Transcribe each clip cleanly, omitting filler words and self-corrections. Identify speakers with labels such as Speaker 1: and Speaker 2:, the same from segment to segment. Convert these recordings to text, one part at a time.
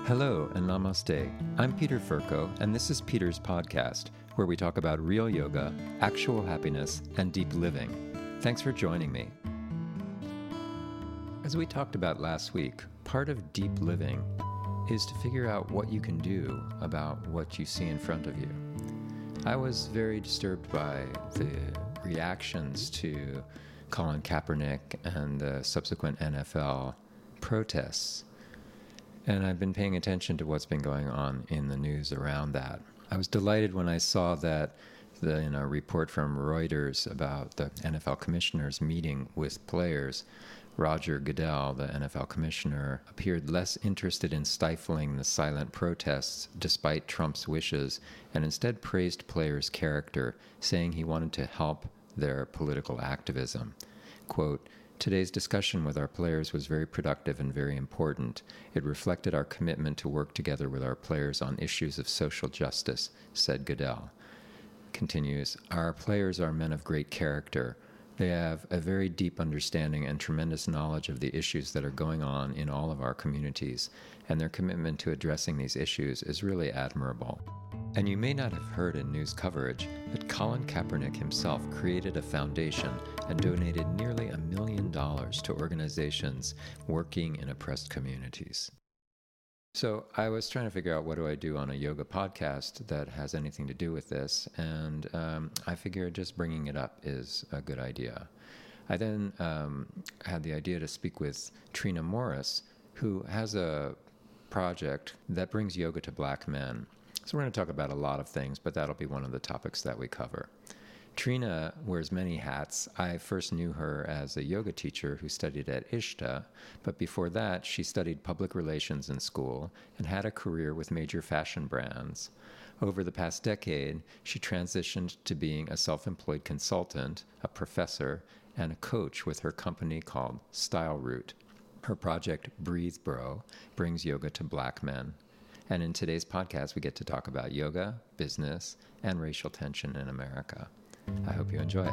Speaker 1: Hello and namaste. I'm Peter Furco, and this is Peter's podcast, where we talk about real yoga, actual happiness, and deep living. Thanks for joining me. As we talked about last week, part of deep living is to figure out what you can do about what you see in front of you. I was very disturbed by the reactions to Colin Kaepernick and the subsequent NFL protests. And I've been paying attention to what's been going on in the news around that. I was delighted when I saw that in a report from Reuters about the NFL commissioners meeting with players, Roger Goodell, the NFL commissioner, appeared less interested in stifling the silent protests despite Trump's wishes, and instead praised players' character, saying he wanted to help their political activism. Quote, "Today's discussion with our players was very productive and very important. It reflected our commitment to work together with our players on issues of social justice," said Goodell. Continues, "Our players are men of great character. They have a very deep understanding and tremendous knowledge of the issues that are going on in all of our communities, and their commitment to addressing these issues is really admirable." And you may not have heard in news coverage, but Colin Kaepernick himself created a foundation and donated nearly $1 million to organizations working in oppressed communities. So I was trying to figure out, what do I do on a yoga podcast that has anything to do with this? And I figured just bringing it up is a good idea. I then had the idea to speak with Trina Morris, who has a project that brings yoga to Black men. So we're going to talk about a lot of things, but that'll be one of the topics that we cover. Trina wears many hats. I first knew her as a yoga teacher who studied at ISHTA, but before that, she studied public relations in school and had a career with major fashion brands. Over the past decade, she transitioned to being a self-employed consultant, a professor, and a coach with her company called Style Root. Her project, Breathe Bro, brings yoga to Black men. And in today's podcast, we get to talk about yoga, business, and racial tension in America. I hope you enjoy it.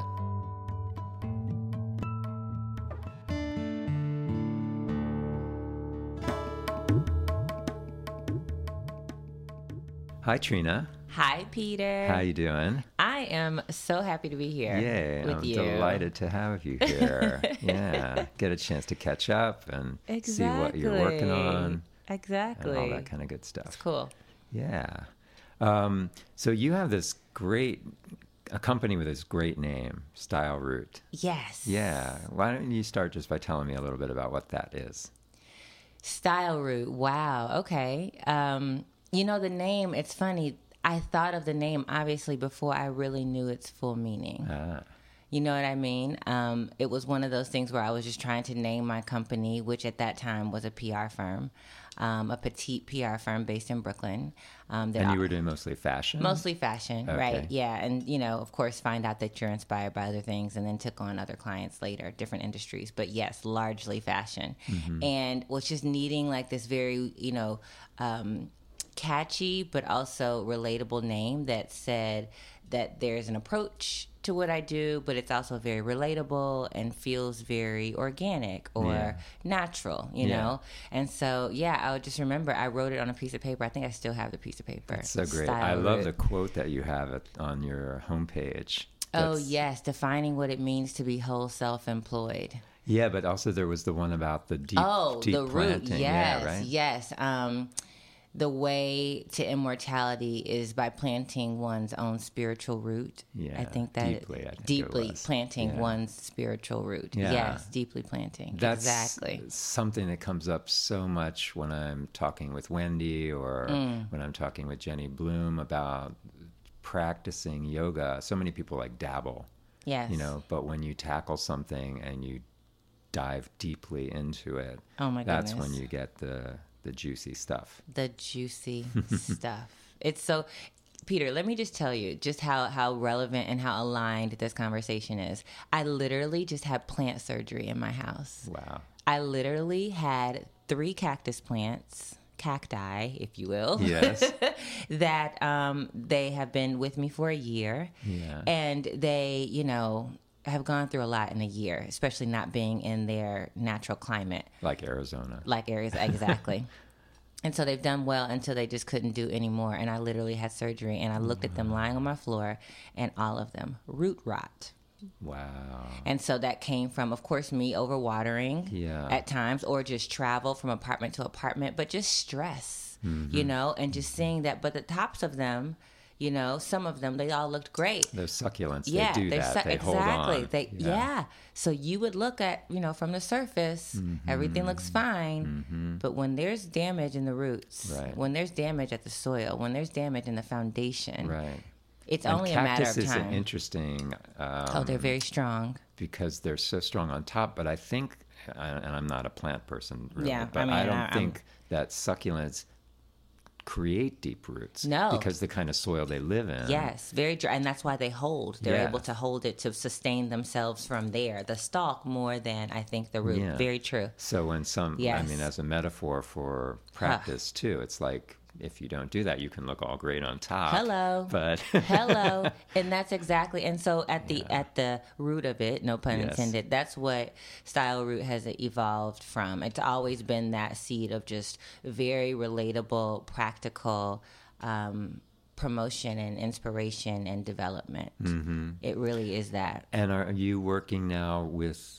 Speaker 1: Hi, Trina.
Speaker 2: Hi, Peter.
Speaker 1: How you doing?
Speaker 2: I am so happy to be here with you.
Speaker 1: I'm delighted to have you here. Yeah, get a chance to catch up and see what you're working on.
Speaker 2: Exactly.
Speaker 1: And all that kind of good stuff.
Speaker 2: It's cool.
Speaker 1: Yeah. So you have a company with this great name, Style Root.
Speaker 2: Yes.
Speaker 1: Yeah. Why don't you start just by telling me a little bit about what that is?
Speaker 2: Style Root. Wow. Okay. The name, it's funny. I thought of the name, obviously, before I really knew its full meaning. You know what I mean? It was one of those things where I was just trying to name my company, which at that time was a PR firm, a petite PR firm based in Brooklyn.
Speaker 1: And you were doing mostly fashion?
Speaker 2: Mostly fashion,
Speaker 1: okay.
Speaker 2: Right? Yeah. And, of course, find out that you're inspired by other things and then took on other clients later, different industries. But yes, largely fashion. Mm-hmm. And was just needing like this very, catchy but also relatable name that said that there's an approach to what I do, but it's also very relatable and feels very organic or natural, you know? And so, I would just remember I wrote it on a piece of paper. I think I still have the piece of paper.
Speaker 1: That's so great. I love the quote that you have on your homepage.
Speaker 2: Oh, yes. Defining what it means to be whole self-employed.
Speaker 1: Yeah, but also there was the one about the deep
Speaker 2: the
Speaker 1: planting.
Speaker 2: Root. Yes,
Speaker 1: yeah, right?
Speaker 2: Yes. The way to immortality is by planting one's own spiritual root.
Speaker 1: Yeah,
Speaker 2: I think that deeply planting one's spiritual root.
Speaker 1: Yeah.
Speaker 2: Yes, deeply planting.
Speaker 1: That's
Speaker 2: exactly
Speaker 1: something that comes up so much when I'm talking with Wendy or when I'm talking with Jenny Bloom about practicing yoga. So many people like dabble.
Speaker 2: Yes.
Speaker 1: But when you tackle something and you dive deeply into it,
Speaker 2: oh my goodness,
Speaker 1: that's when you get the juicy stuff.
Speaker 2: The juicy stuff. It's so, Peter, let me just tell you just how relevant and how aligned this conversation is. I literally just had plant surgery in my house.
Speaker 1: Wow.
Speaker 2: I literally had 3 cactus plants, cacti, if you will.
Speaker 1: Yes.
Speaker 2: that they have been with me for a year.
Speaker 1: Yeah.
Speaker 2: And they, have gone through a lot in a year, especially not being in their natural climate.
Speaker 1: Like Arizona.
Speaker 2: Exactly. And so they've done well until they just couldn't do anymore. And I literally had surgery, and I looked at them lying on my floor, and all of them, root rot.
Speaker 1: Wow.
Speaker 2: And so that came from, of course, me overwatering at times, or just travel from apartment to apartment, but just stress, you know, and just seeing that. But the tops of them, you know, some of them, they all looked great.
Speaker 1: Those succulents, they do that. They hold on.
Speaker 2: So you would look at, you know, from the surface, everything looks fine. But when there's damage in the roots, when there's damage at the soil, when there's damage in the foundation, it's only a matter of time.
Speaker 1: Cactus is an interesting...
Speaker 2: they're very strong.
Speaker 1: Because they're so strong on top. But I think, and I'm not a plant person, really, but I don't think that succulents create deep roots.
Speaker 2: No.
Speaker 1: Because the kind of soil they live in.
Speaker 2: Yes, very dry. And that's why they hold. They're able to hold it to sustain themselves from there. The stalk more than, I think, the root. Yeah. Very true.
Speaker 1: So when I mean, as a metaphor for practice, too, it's like... If you don't do that, you can look all great on top.
Speaker 2: Hello.
Speaker 1: But
Speaker 2: hello. And that's exactly, and so at the root of it, no pun intended, that's what Style Root has evolved from. It's always been that seed of just very relatable, practical promotion and inspiration and development. It really is that.
Speaker 1: And are you working now with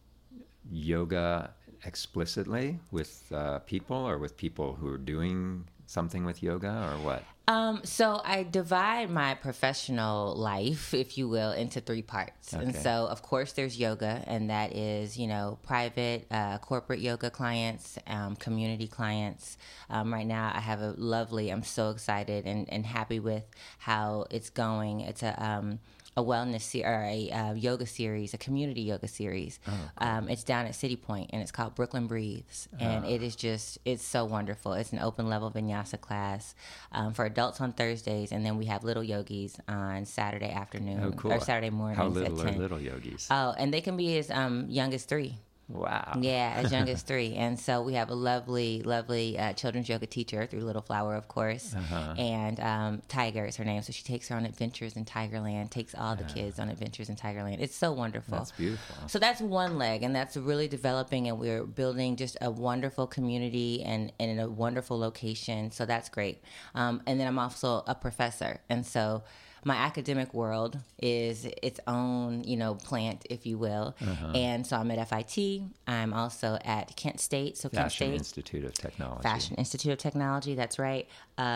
Speaker 1: yoga explicitly with people, or with people who are doing something with yoga, or what?
Speaker 2: So I divide my professional life, if you will, into 3 parts. Okay. And so, of course, there's yoga, and that is, you know, private, corporate yoga clients, community clients. Right now, I have I'm so excited and happy with how it's going. It's a wellness a yoga series, a community yoga series. Oh, cool. It's down at City Point, and it's called Brooklyn Breathes. And it is it's so wonderful. It's an open level vinyasa class for adults on Thursdays, and then we have little yogis on Saturday afternoon.
Speaker 1: Oh, cool.
Speaker 2: Or Saturday mornings.
Speaker 1: How little
Speaker 2: at 10.
Speaker 1: Are little yogis?
Speaker 2: Oh, and they can be as young as 3.
Speaker 1: Wow.
Speaker 2: Yeah, as young as 3. And so we have a lovely, lovely children's yoga teacher through Little Flower, of course. And Tiger is her name. So she takes her on adventures in Tigerland, takes all the kids on adventures in Tigerland. It's so wonderful.
Speaker 1: That's beautiful.
Speaker 2: So that's one leg, and that's really developing, and we're building just a wonderful community and in a wonderful location. So that's great. And then I'm also a professor. And so my academic world is its own, you know, plant, if you will. And so I'm at FIT. I'm also at Kent State. So
Speaker 1: Fashion Institute of Technology.
Speaker 2: Fashion Institute of Technology, that's right.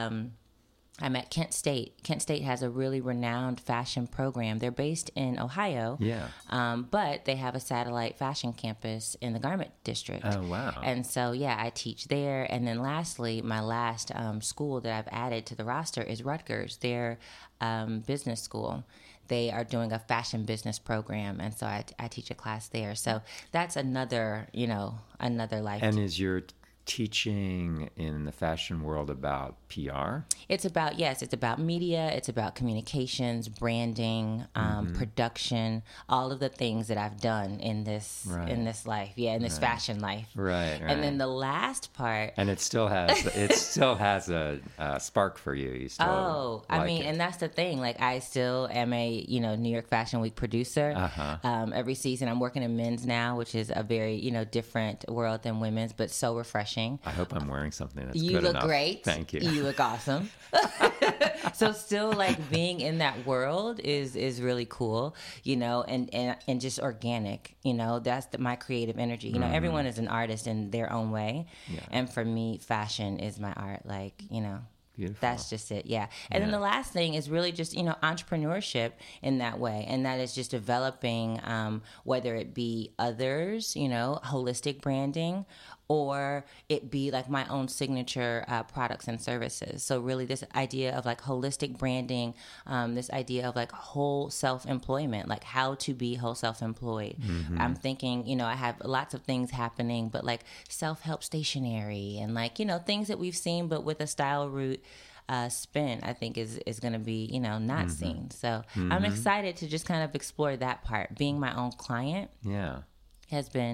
Speaker 2: I'm at Kent State. Kent State has a really renowned fashion program. They're based in Ohio.
Speaker 1: Yeah.
Speaker 2: But they have a satellite fashion campus in the Garment District.
Speaker 1: Oh, wow.
Speaker 2: And so, yeah, I teach there. And then lastly, my last school that I've added to the roster is Rutgers. Their business school. They are doing a fashion business program. And so I teach a class there. So that's another life.
Speaker 1: And is your teaching in the fashion world about PR?
Speaker 2: It's about media, it's about communications, branding, production, all of the things that I've done in this life, in this fashion life.
Speaker 1: Right.
Speaker 2: And then the last part,
Speaker 1: and it still has a spark for you. You still
Speaker 2: and that's the thing. Like, I still am a New York Fashion Week producer. Every season, I'm working in men's now, which is a very different world than women's, but so refreshing.
Speaker 1: I hope I'm wearing something that's
Speaker 2: good
Speaker 1: enough.
Speaker 2: You look great.
Speaker 1: Thank you.
Speaker 2: You look awesome. So still, like, being in that world is really cool, and just organic. That's my creative energy. Everyone is an artist in their own way, and for me, fashion is my art. Like,
Speaker 1: Beautiful.
Speaker 2: That's just it, yeah. And then the last thing is really just, entrepreneurship in that way. And that is just developing, whether it be others, holistic branding, or it be like my own signature products and services. So really this idea of like holistic branding, this idea of like whole self-employment, like how to be whole self-employed. I'm thinking, I have lots of things happening, but like self-help stationery and like, things that we've seen, but with a Style Root spin, I think is going to be, not seen. So I'm excited to just kind of explore that part. Being my own client has been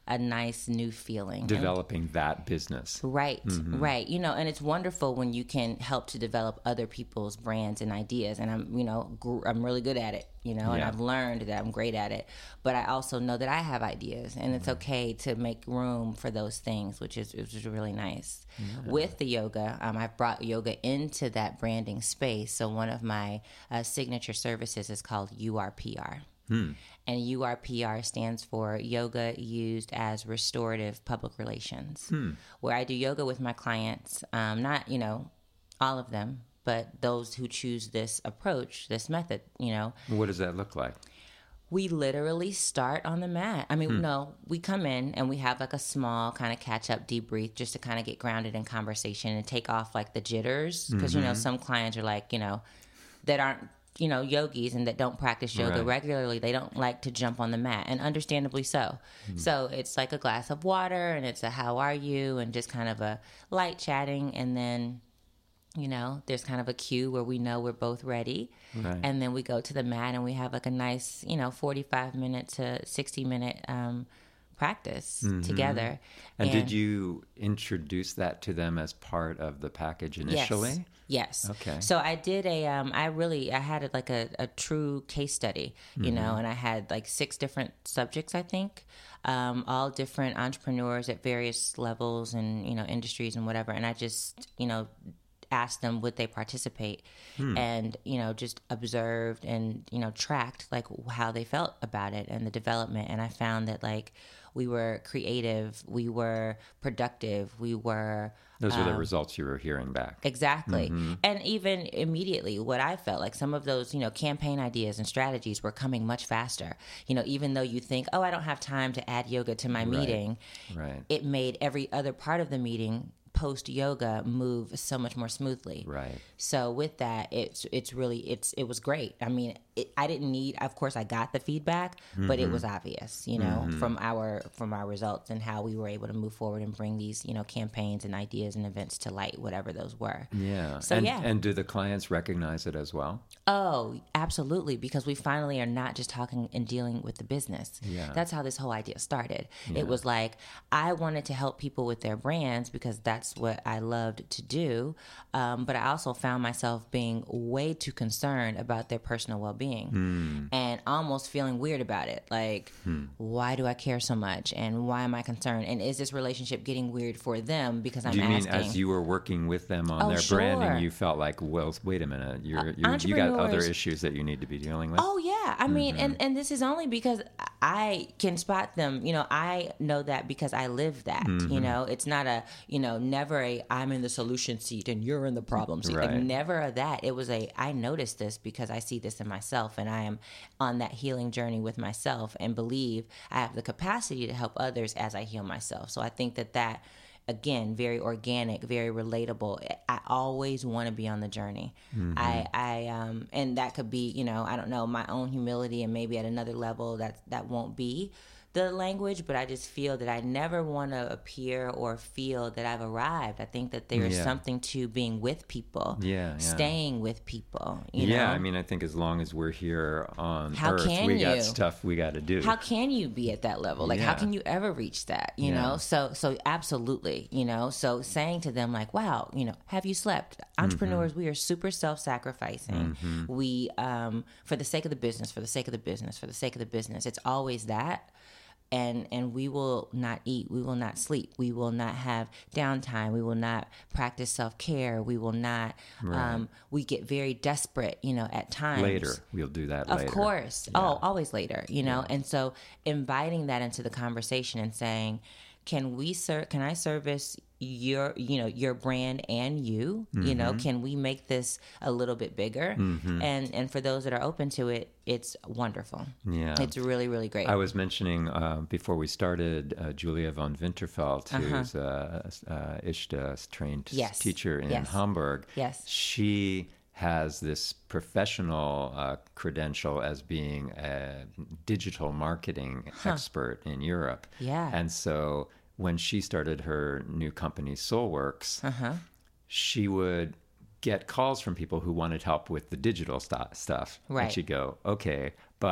Speaker 2: a nice new feeling.
Speaker 1: Developing that business.
Speaker 2: Right, right. You know, and it's wonderful when you can help to develop other people's brands and ideas. And I'm really good at it, you know, and I've learned that I'm great at it. But I also know that I have ideas, and it's okay to make room for those things, which is really nice. With the yoga, I've brought yoga into that branding space. So one of my signature services is called URPR. And URPR stands for Yoga Used as Restorative Public Relations, where I do yoga with my clients, not, you know, all of them, but those who choose this approach, this method, you know.
Speaker 1: What does that look like?
Speaker 2: We literally start on the mat. I mean, no, we come in and we have like a small kind of catch up debrief just to kind of get grounded in conversation and take off like the jitters. Because, you know, some clients are like, you know, that aren't, you know, yogis and that don't practice yoga regularly. They don't like to jump on the mat, and understandably so. So it's like a glass of water, and it's a how are you, and just kind of a light chatting. And then, you know, there's kind of a cue where we know we're both ready. And then we go to the mat and we have like a nice, you know, 45-minute to 60-minute practice together.
Speaker 1: And did you introduce that to them as part of the package initially?
Speaker 2: Yes.
Speaker 1: Okay.
Speaker 2: So I did I had like a true case study, you know, and I had like 6 different subjects, I think, all different entrepreneurs at various levels and, you know, industries and whatever. And I just, you know, asked them would they participate, and, you know, just observed and, you know, tracked like how they felt about it and the development. And I found that like we were creative, we were productive, we were...
Speaker 1: Those are the results you were hearing back.
Speaker 2: Exactly. And even immediately, what I felt like some of those, you know, campaign ideas and strategies were coming much faster. You know, even though you think, oh, I don't have time to add yoga to my meeting, it made every other part of the meeting post yoga move so much more smoothly.
Speaker 1: Right.
Speaker 2: So with that, it was great. I mean, I didn't need, of course I got the feedback, but it was obvious, you know, from our results and how we were able to move forward and bring these, you know, campaigns and ideas and events to light, whatever those were.
Speaker 1: Yeah.
Speaker 2: So
Speaker 1: and do the clients recognize it as well?
Speaker 2: Oh, absolutely. Because we finally are not just talking and dealing with the business.
Speaker 1: Yeah.
Speaker 2: That's how this whole idea started. Yeah. It was like, I wanted to help people with their brands because that's what I loved to do. But I also found myself being way too concerned about their personal well-being and almost feeling weird about it. Like, why do I care so much? And why am I concerned? And is this relationship getting weird for them because I'm asking?
Speaker 1: Do you mean as you were working with them on their branding, you felt like, well, wait a minute, you got other issues that you need to be dealing with?
Speaker 2: Oh, yeah. I mean, and this is only because I can spot them. You know, I know that because I live that. You know, it's not a, you know, never a I'm in the solution seat and you're in the problem seat. Like never a that. It was I noticed this because I see this in myself and I am on that healing journey with myself and believe I have the capacity to help others as I heal myself. So I think that again, very organic, very relatable. I always want to be on the journey. And that could be, you know, I don't know, my own humility, and maybe at another level that won't be the language, but I just feel that I never want to appear or feel that I've arrived. I think that there is something to being with people, staying with people. You know?
Speaker 1: I mean, I think as long as we're here on Earth, we got stuff we got to do.
Speaker 2: How can you be at that level? Like, how can you ever reach that? You know? So absolutely, you know, so saying to them like, wow, you know, have you slept? Entrepreneurs, we are super self-sacrificing. We, for the sake of the business, it's always that. And we will not eat. We will not sleep. We will not have downtime. We will not practice self-care. We will not, we get very desperate, you know, at times.
Speaker 1: Later. We'll do that later.
Speaker 2: Of course. Yeah. Oh, always later, you know. And so inviting that into the conversation and saying, can I service your brand and you know, can we make this a little bit bigger? And for those that are open to it, it's wonderful. Yeah. It's really, really great.
Speaker 1: I was mentioning before we started Julia von Winterfeld, who's Ishta trained teacher in Hamburg.
Speaker 2: Yes.
Speaker 1: She has this professional credential as being a digital marketing expert in Europe.
Speaker 2: Yeah.
Speaker 1: And so when she started her new company, Soulworks, she would get calls from people who wanted help with the digital stuff.
Speaker 2: Right.
Speaker 1: And she'd go, okay, but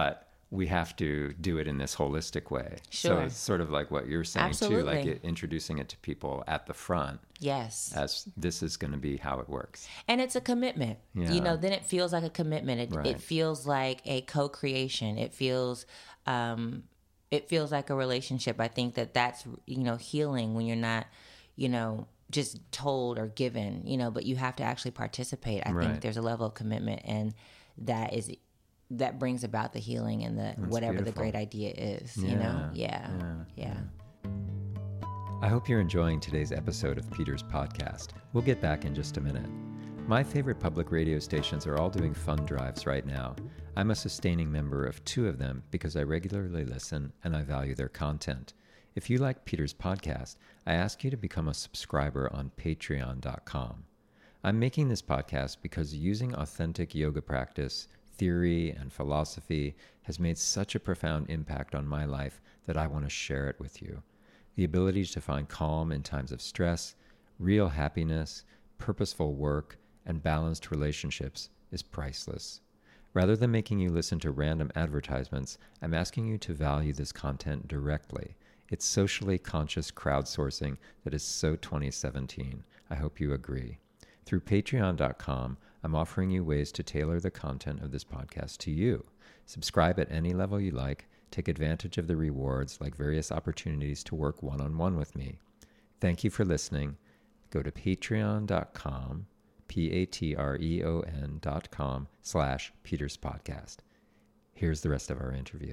Speaker 1: we have to do it in this holistic way.
Speaker 2: Sure.
Speaker 1: So it's sort of like what you're saying
Speaker 2: Absolutely.
Speaker 1: too, like introducing it to people at the front.
Speaker 2: Yes.
Speaker 1: As this is going to be how it works.
Speaker 2: And it's a commitment.
Speaker 1: Yeah.
Speaker 2: You know, then it feels like a commitment.
Speaker 1: Right.
Speaker 2: It feels like a co-creation. It feels like a relationship. I think that's, you know, healing when you're not, you know, just told or given, you know, but you have to actually participate. I think there's a level of commitment, and that brings about the healing and the whatever beautiful. The great idea is, you know? Yeah.
Speaker 1: I hope you're enjoying today's episode of Peter's podcast. We'll get back in just a minute. My favorite public radio stations are all doing fund drives right now. I'm a sustaining member of 2 of them because I regularly listen and I value their content. If you like Peter's podcast, I ask you to become a subscriber on patreon.com. I'm making this podcast because using authentic yoga practice, theory, and philosophy has made such a profound impact on my life that I want to share it with you. The ability to find calm in times of stress, real happiness, purposeful work, and balanced relationships is priceless. Rather than making you listen to random advertisements, I'm asking you to value this content directly. It's socially conscious crowdsourcing that is so 2017. I hope you agree. Through patreon.com, I'm offering you ways to tailor the content of this podcast to you. Subscribe at any level you like. Take advantage of the rewards like various opportunities to work one-on-one with me. Thank you for listening. Go to patreon.com, patreon.com/Peter's Podcast. Here's the rest of our interview.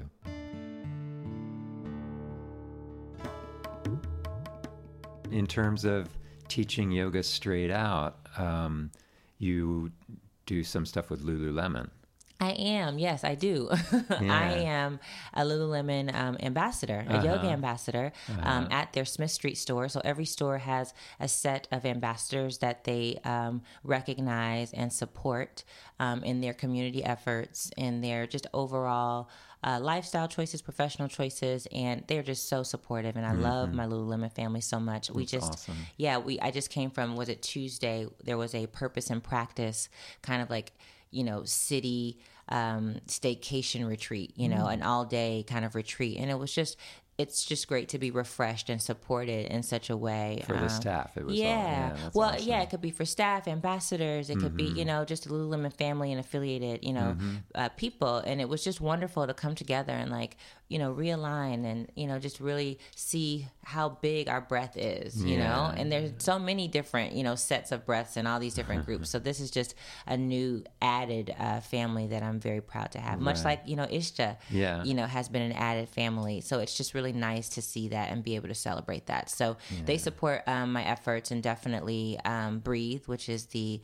Speaker 1: In terms of teaching yoga straight out, you do some stuff with Lululemon.
Speaker 2: I am. Yes, I do.
Speaker 1: Yeah.
Speaker 2: I am a Lululemon ambassador, a yoga ambassador at their Smith Street store. So every store has a set of ambassadors that they recognize and support in their community efforts, in their just overall lifestyle choices, professional choices, and they're just so supportive. And I love my Lululemon family so much.
Speaker 1: That's awesome.
Speaker 2: I just came from, was it Tuesday? There was a purpose and practice kind of like, you know, city staycation retreat, you know, an all day kind of retreat. And it's just great to be refreshed and supported in such a way.
Speaker 1: For the staff, it was
Speaker 2: that's awesome. It could be for staff, ambassadors. It could be, you know, just a Lululemon family and affiliated, you know, people. And it was just wonderful to come together and like, you know, realign and, you know, just really see how big our breath is, you know, and there's so many different, you know, sets of breaths in all these different groups. So this is just a new added family that I'm very proud to have. Much like, you know, Ishta, you know, has been an added family. So it's just really nice to see that and be able to celebrate that. So they support my efforts, and definitely Breathe, which is the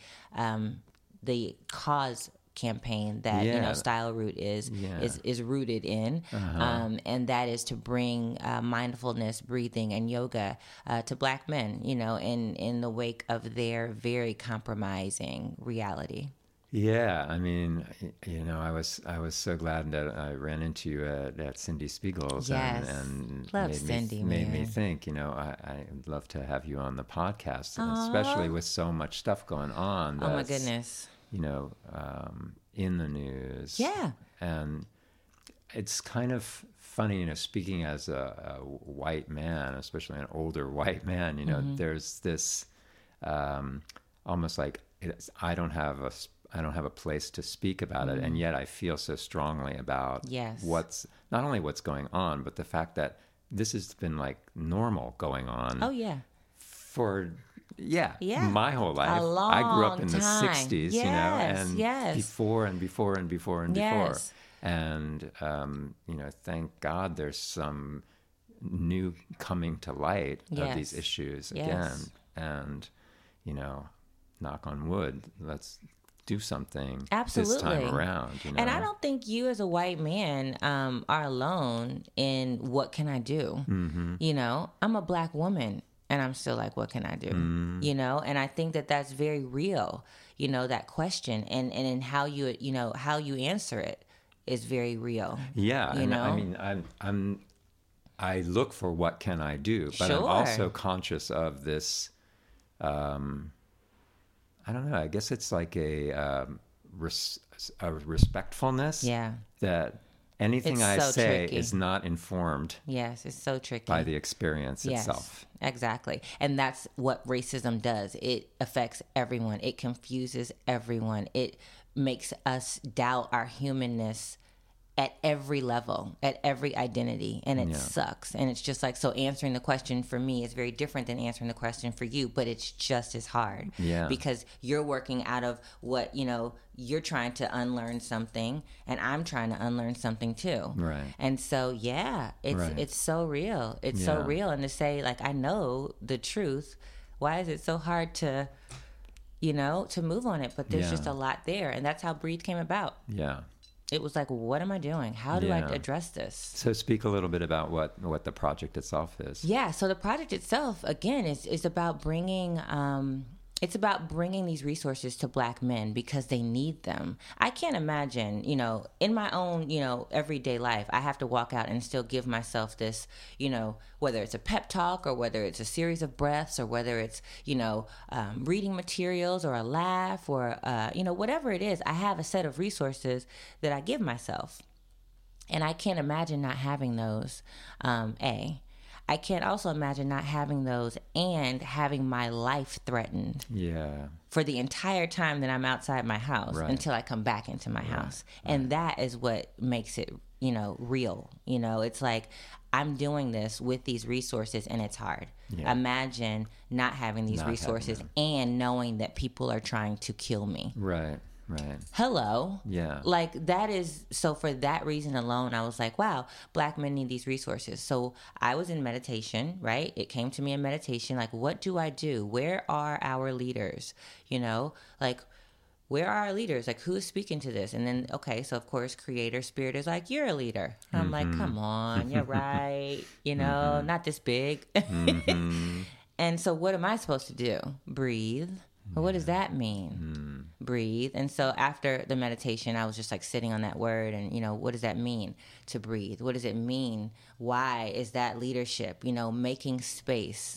Speaker 2: cause campaign that you know Style Root is rooted in, and that is to bring mindfulness, breathing, and yoga to Black men, you know, in the wake of their very compromising reality.
Speaker 1: Yeah, I mean, you know, I was so glad that I ran into you at Cindy Spiegel's, and
Speaker 2: love Cindy,
Speaker 1: made me think, you know, I'd love to have you on the podcast, and especially with so much stuff going on.
Speaker 2: Oh my goodness.
Speaker 1: You know, in the news.
Speaker 2: Yeah.
Speaker 1: And it's kind of funny, you know, speaking as a white man, especially an older white man, you know, there's this almost like I don't have a place to speak about it, and yet I feel so strongly about what's not only what's going on, but the fact that this has been like normal going on.
Speaker 2: Oh yeah.
Speaker 1: For my whole life. I grew up in the 60s, you know, and before. And, you know, thank God there's some new coming to light of these issues again. And, you know, knock on wood, let's do something this time around. You know?
Speaker 2: And I don't think you as a white man are alone in what can I do? You know, I'm a Black woman. And I'm still like, what can I do? You know, and I think that that's very real, you know, that question and in how you, you know, how you answer it is very real. Yeah. You know,
Speaker 1: I mean, I look for what can I do, but I'm also conscious of this, I don't know, I guess it's like a respectfulness that Anything
Speaker 2: It's
Speaker 1: I
Speaker 2: so
Speaker 1: say
Speaker 2: tricky.
Speaker 1: is not informed
Speaker 2: Yes, it's so tricky.
Speaker 1: by the experience itself.
Speaker 2: Exactly. And that's what racism does. It affects everyone. It confuses everyone. It makes us doubt our humanness at every level, at every identity, and it sucks. And it's just like, so answering the question for me is very different than answering the question for you, but it's just as hard.
Speaker 1: Yeah.
Speaker 2: Because you're working out of what, you're trying to unlearn something, and I'm trying to unlearn something too.
Speaker 1: Right.
Speaker 2: And so, it's so real. It's so real. And to say, like, I know the truth, why is it so hard to, to move on it? But there's just a lot there. And that's how Breathe came about.
Speaker 1: Yeah.
Speaker 2: It was like, what am I doing? How do I address this?
Speaker 1: So speak a little bit about what the project itself is.
Speaker 2: Yeah. So the project itself, again, is about bringing these resources to Black men because they need them. I can't imagine, in my own, everyday life, I have to walk out and still give myself this, whether it's a pep talk or whether it's a series of breaths or whether it's, reading materials or a laugh or, whatever it is, I have a set of resources that I give myself. And I can't imagine not having those, I can't also imagine not having those and having my life threatened for the entire time that I'm outside my house until I come back into my house. And that is what makes it, real. It's like I'm doing this with these resources and it's hard. Yeah. Imagine not having these resources and knowing that people are trying to kill me.
Speaker 1: Right. Right.
Speaker 2: Hello.
Speaker 1: Yeah.
Speaker 2: Like that is, so for that reason alone, I was like, wow, Black men need these resources. So I was in meditation, right? It came to me in meditation. Like, what do I do? Where are our leaders? Like, where are our leaders? Like, who is speaking to this? And then, okay, so of course, Creator Spirit is like, you're a leader. And I'm like, come on, you're right. Not this big. And so what am I supposed to do? Breathe. Well, what does that mean? Breathe. And so after the meditation, I was just like sitting on that word and, what does that mean to breathe? What does it mean? Why is that leadership? Making space,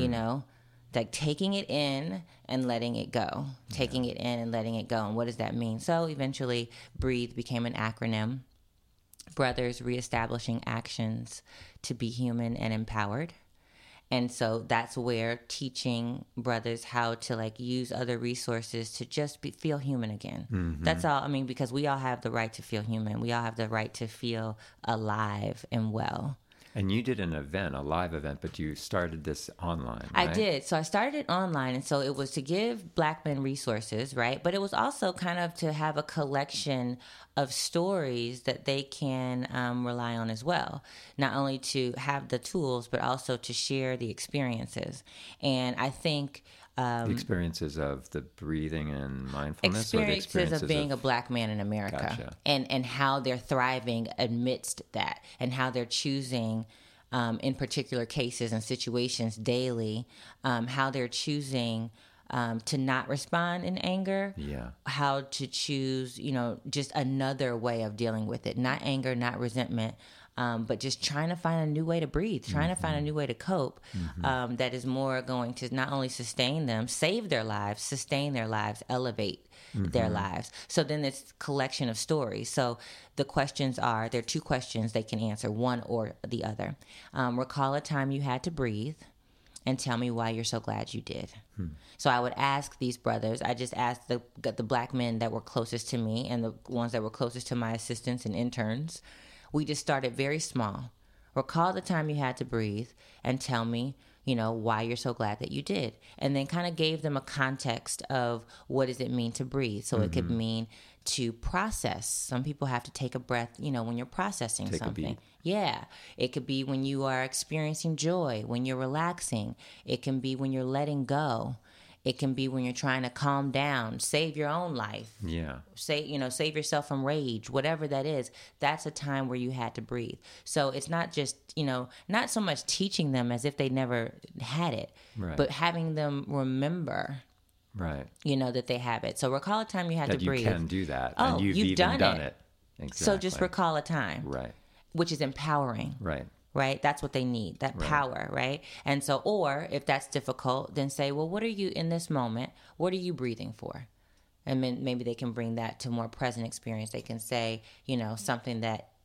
Speaker 2: like taking it in and letting it go, taking it in and letting it go. And what does that mean? So eventually Breathe became an acronym. Brothers Reestablishing Actions to Be Human and Empowered. And so that's where teaching brothers how to like use other resources to just feel human again. Mm-hmm. That's all. I mean, because we all have the right to feel human. We all have the right to feel alive and well.
Speaker 1: And you did an event, a live event, but you started this online, right?
Speaker 2: I did. So I started it online. And so it was to give Black men resources, right? But it was also kind of to have a collection of stories that they can rely on as well. Not only to have the tools, but also to share the experiences. And I think...
Speaker 1: the experiences of the breathing and mindfulness?
Speaker 2: Experiences of being a Black man in America.
Speaker 1: Gotcha.
Speaker 2: And how they're thriving amidst that, and how they're choosing, in particular cases and situations daily, how they're choosing to not respond in anger, how to choose, just another way of dealing with it. Not anger, not resentment, but just trying to find a new way to breathe, trying to find a new way to cope that is more going to not only sustain them, save their lives, sustain their lives, elevate their lives. So then it's collection of stories. So the questions are, there are two questions they can answer, one or the other. Recall a time you had to breathe and tell me why you're so glad you did. So I would ask these brothers, I just asked the Black men that were closest to me and the ones that were closest to my assistants and interns. We just started very small. Recall the time you had to breathe and tell me, why you're so glad that you did. And then kind of gave them a context of what does it mean to breathe. So it could mean to process. Some people have to take a breath, when you're processing something. Yeah. It could be when you are experiencing joy, when you're relaxing. It can be when you're letting go. It can be when you're trying to calm down, save your own life. Yeah. Save yourself from rage, whatever that is. That's a time where you had to breathe. So it's not just, not so much teaching them as if they never had it, but having them remember. Right. That they have it. So recall a time you had to breathe.
Speaker 1: That you can do that.
Speaker 2: Oh,
Speaker 1: and you've even done it. Exactly.
Speaker 2: So just recall a time.
Speaker 1: Right.
Speaker 2: Which is empowering.
Speaker 1: Right.
Speaker 2: Right? That's what they need, that power, right? And so, or if that's difficult, then say, well, what are you in this moment? What are you breathing for? And then maybe they can bring that to more present experience. They can say, something that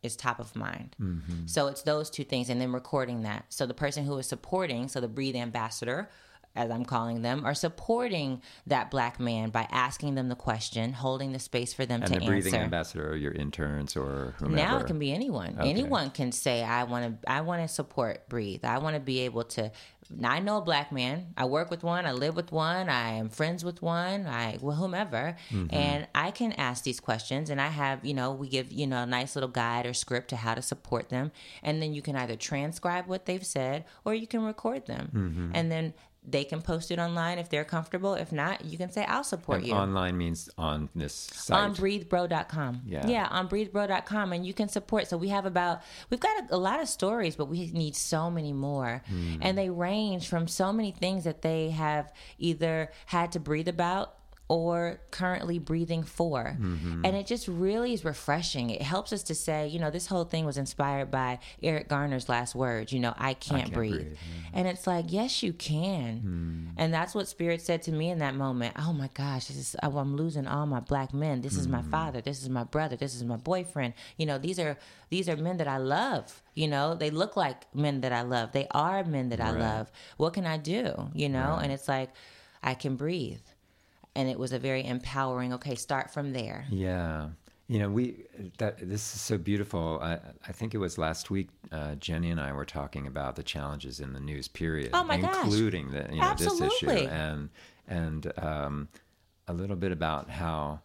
Speaker 2: is top of mind. So it's those two things, and then recording that. So the person who is supporting, so the Breathe ambassador, as I'm calling them, are supporting that Black man by asking them the question, holding the space for them to answer.
Speaker 1: And the Breathing ambassador are your interns or whomever?
Speaker 2: Now it can be anyone. Okay. Anyone can say, I want to support Breathe. I want to be able to. I know a Black man. I work with one. I live with one. I am friends with one. Whomever. And I can ask these questions. And I have, we give, a nice little guide or script to how to support them. And then you can either transcribe what they've said or you can record them. And then they can post it online if they're comfortable. If not, you can say, I'll support you.
Speaker 1: Online means on this site.
Speaker 2: On breathebro.com. Yeah, on breathebro.com. And you can support. So we've got a lot of stories, but we need so many more. And they range from so many things that they have either had to breathe about or currently breathing for. And it just really is refreshing. It helps us to say, this whole thing was inspired by Eric Garner's last words, I can't breathe. And it's like, yes, you can. And that's what Spirit said to me in that moment. Oh my gosh, I'm losing all my Black men. This is my father. This is my brother. This is my boyfriend. These are men that I love. They look like men that I love. They are men that I love. What can I do? And it's like, I can breathe. And it was a very empowering, start from there.
Speaker 1: Yeah. This is so beautiful. I think it was last week, Jenny and I were talking about the challenges in the news period.
Speaker 2: Oh my gosh.
Speaker 1: Including this issue. And a little bit about how,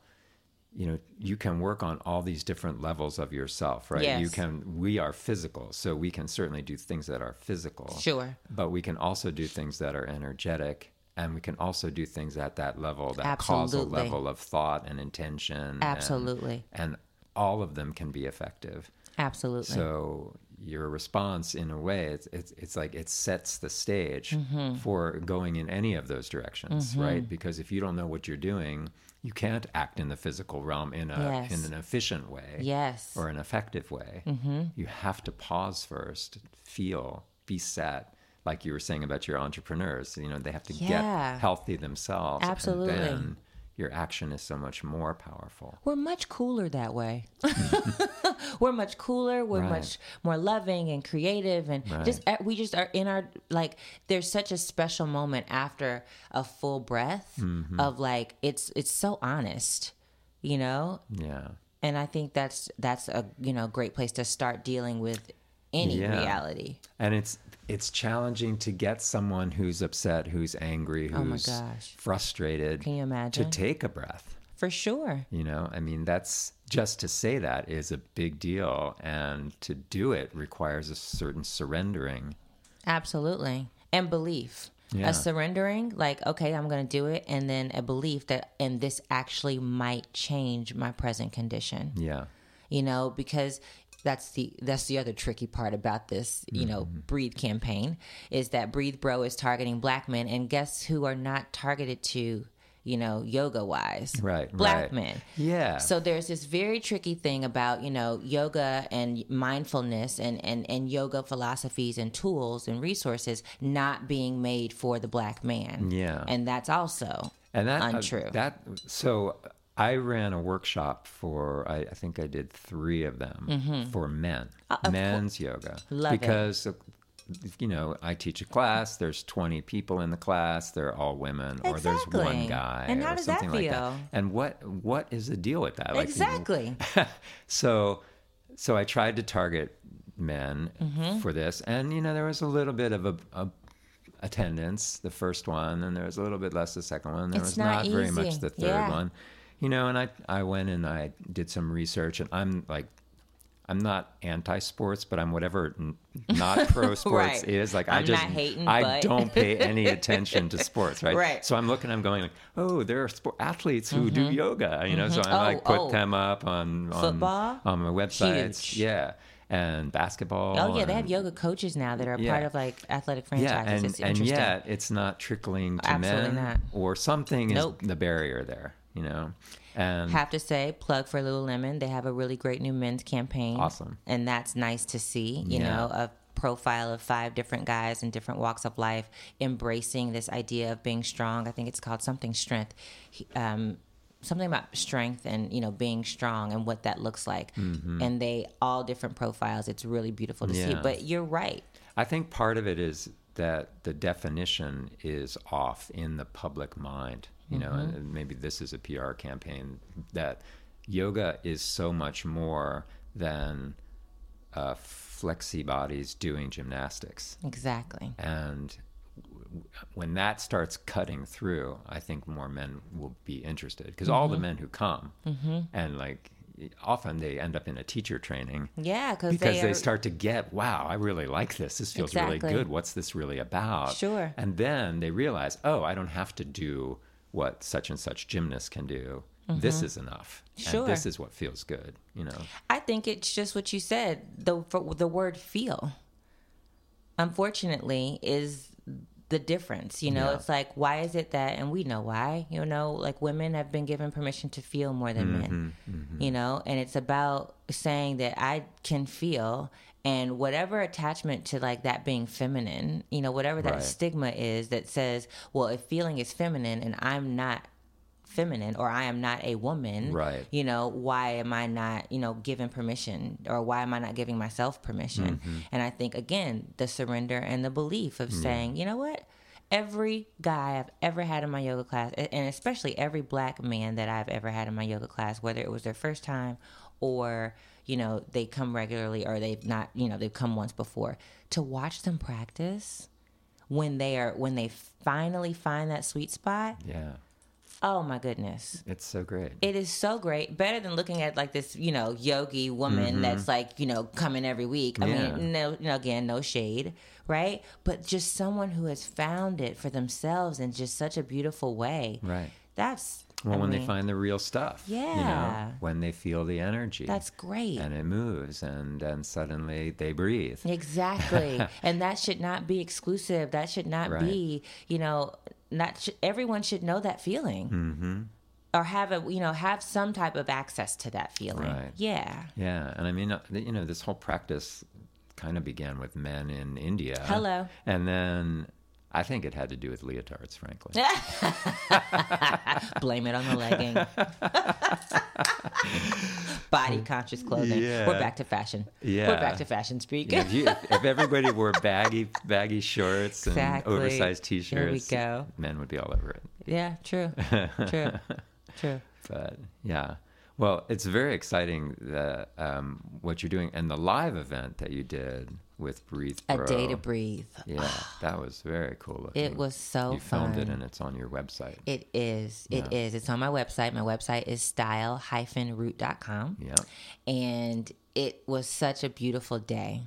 Speaker 1: you can work on all these different levels of yourself, right?
Speaker 2: Yes.
Speaker 1: We are physical, so we can certainly do things that are physical.
Speaker 2: Sure.
Speaker 1: But we can also do things that are energetic. And we can also do things at that level, that
Speaker 2: Absolutely.
Speaker 1: causal level of thought and intention.
Speaker 2: Absolutely.
Speaker 1: And all of them can be effective.
Speaker 2: Absolutely.
Speaker 1: So your response, in a way, it's like it sets the stage for going in any of those directions, right? Because if you don't know what you're doing, you can't act in the physical realm in an efficient way, or an effective way. You have to pause first, feel, be set. Like you were saying about your entrepreneurs, they have to get healthy themselves.
Speaker 2: Absolutely.
Speaker 1: And then your action is so much more powerful.
Speaker 2: We're much cooler that way. We're much cooler. We're much more loving and creative. And we just are in our, there's such a special moment after a full breath of it's so honest, Yeah. And I think that's a, great place to start dealing with any reality.
Speaker 1: And it's challenging to get someone who's upset, who's angry, who's frustrated.
Speaker 2: Can you imagine?
Speaker 1: To take a breath.
Speaker 2: For sure.
Speaker 1: That's just to say that is a big deal. And to do it requires a certain surrendering.
Speaker 2: Absolutely. And belief. A surrendering, I'm going to do it. And then a belief and this actually might change my present condition.
Speaker 1: Yeah.
Speaker 2: Because that's the other tricky part about this, Breathe campaign, is that Breathe Bro is targeting Black men, and guess who are not targeted to, yoga wise?
Speaker 1: Right.
Speaker 2: Black men.
Speaker 1: Yeah.
Speaker 2: So there's this very tricky thing about, yoga and mindfulness and yoga philosophies and tools and resources not being made for the Black man.
Speaker 1: Yeah.
Speaker 2: And that's also untrue.
Speaker 1: I ran a workshop for, I think I did 3 of them for men, men's yoga. Because, I teach a class, there's 20 people in the class, they're all women, or there's one guy,
Speaker 2: and how
Speaker 1: or
Speaker 2: does
Speaker 1: something
Speaker 2: that feel?
Speaker 1: like that. And what is the deal with that?
Speaker 2: Exactly.
Speaker 1: So I tried to target men for this, and, there was a little bit of a attendance, the first one, and there was a little bit less the second one. There was not very much the third one. And I went and I did some research, and I'm not anti-sports, but I'm whatever not pro sports is.
Speaker 2: I
Speaker 1: don't pay any attention to sports, right?
Speaker 2: Right.
Speaker 1: So I'm looking, I'm going there are athletes who do yoga, so I put them up on
Speaker 2: football,
Speaker 1: on my websites.
Speaker 2: Huge.
Speaker 1: Yeah. And basketball.
Speaker 2: Oh yeah, they have yoga coaches now that are part of athletic franchises. It's interesting.
Speaker 1: And yet it's not trickling to
Speaker 2: Absolutely
Speaker 1: men,
Speaker 2: not.
Speaker 1: or something is the barrier there. And
Speaker 2: have to say, plug for Lululemon. They have a really great new men's campaign.
Speaker 1: Awesome.
Speaker 2: And that's nice to see, a profile of 5 different guys in different walks of life embracing this idea of being strong. I think it's called something strength. something about strength and, being strong and what that looks like. And they all different profiles. It's really beautiful to see. But you're right.
Speaker 1: I think part of it is that the definition is off in the public mind, and maybe this is a PR campaign, that yoga is so much more than flexi bodies doing gymnastics.
Speaker 2: Exactly.
Speaker 1: And when that starts cutting through, I think more men will be interested, because all the men who come and like often they end up in a teacher training.
Speaker 2: Yeah,
Speaker 1: because they start to get, wow, I really like this. This feels really good. What's this really about?
Speaker 2: Sure.
Speaker 1: And then they realize, oh, I don't have to do what such and such gymnast can do. This is enough.
Speaker 2: Sure.
Speaker 1: And this is what feels good,
Speaker 2: I think it's just what you said. The word feel, unfortunately, is the difference. It's like, why is it that, and we know why, like women have been given permission to feel more than men, and it's about saying that I can feel, and whatever attachment to like that being feminine, whatever that stigma is that says, well, if feeling is feminine and I'm not feminine, or I am not a woman,
Speaker 1: right?
Speaker 2: Why am I not, given permission, or why am I not giving myself permission? And I think, again, the surrender and the belief of saying, you know what, every guy I've ever had in my yoga class, and especially every black man that I've ever had in my yoga class, whether it was their first time or, they come regularly, or they've not, they've come once before, to watch them practice when they finally find that sweet spot.
Speaker 1: Yeah.
Speaker 2: Oh my goodness.
Speaker 1: It's so great.
Speaker 2: It is so great. Better than looking at like this, yogi woman that's like, coming every week. I mean, no, again, no shade, right? But just someone who has found it for themselves in just such a beautiful way.
Speaker 1: Right.
Speaker 2: That's...
Speaker 1: when they find the real stuff.
Speaker 2: Yeah.
Speaker 1: When they feel the energy.
Speaker 2: That's great.
Speaker 1: And it moves, and then suddenly they breathe.
Speaker 2: Exactly. And that should not be exclusive. That should not be, everyone should know that feeling. Or have some type of access to that feeling.
Speaker 1: Right.
Speaker 2: Yeah.
Speaker 1: Yeah. And I mean, this whole practice kind of began with men in India.
Speaker 2: Hello.
Speaker 1: And then I think it had to do with leotards, frankly.
Speaker 2: Blame it on the legging. Body conscious clothing.
Speaker 1: Yeah.
Speaker 2: We're back to fashion.
Speaker 1: Yeah.
Speaker 2: We're back to fashion speak.
Speaker 1: If everybody wore baggy shorts and oversized T-shirts,
Speaker 2: there we go.
Speaker 1: Men would be all over it.
Speaker 2: Yeah, true.
Speaker 1: But yeah. Well, it's very exciting that what you're doing, and the live event that you did with Breathe Pro.
Speaker 2: A Day to Breathe.
Speaker 1: Yeah, that was very cool looking.
Speaker 2: It was so
Speaker 1: You
Speaker 2: fun.
Speaker 1: filmed it, and it's on your website.
Speaker 2: It is. It is. It's on my website. My website is style-root.com.
Speaker 1: Yeah.
Speaker 2: And it was such a beautiful day,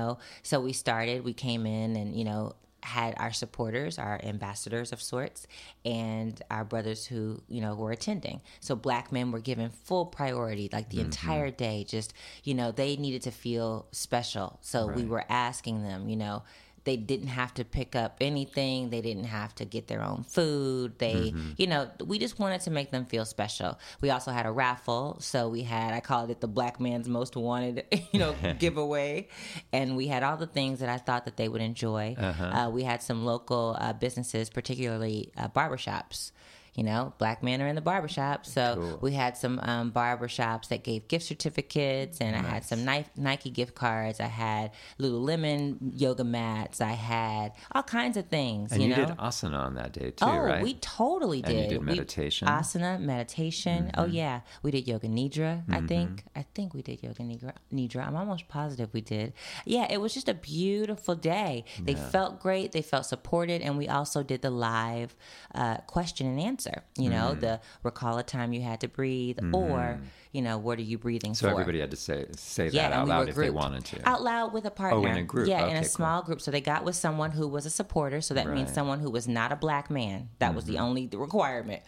Speaker 2: So we came in and, had our supporters, our ambassadors of sorts, and our brothers who, were attending. So black men were given full priority, like the entire day. Just, they needed to feel special. So we were asking them, they didn't have to pick up anything. They didn't have to get their own food. They, we just wanted to make them feel special. We also had a raffle. So I called it the Black Man's Most Wanted, giveaway. And we had all the things that I thought that they would enjoy. We had some local businesses, particularly barbershops. Black men are in the barbershop. So
Speaker 1: cool.
Speaker 2: We had some barbershops that gave gift certificates, and I had some Nike gift cards. I had Lululemon yoga mats. I had all kinds of things.
Speaker 1: And you did asana on that day too, right?
Speaker 2: Oh, we totally did.
Speaker 1: And you did meditation?
Speaker 2: Asana, meditation. Oh, yeah. We did yoga nidra, I think. I think we did yoga nidra. I'm almost positive we did. Yeah, it was just a beautiful day. They felt great. They felt supported. And we also did the live question and answer. The recall a time you had to breathe, or what are you breathing for?
Speaker 1: So everybody had to say that out loud if they wanted to.
Speaker 2: Out loud with a partner.
Speaker 1: Oh, in a group.
Speaker 2: Yeah,
Speaker 1: okay,
Speaker 2: in a small group. So they got with someone who was a supporter. So that means someone who was not a black man. That was the only requirement.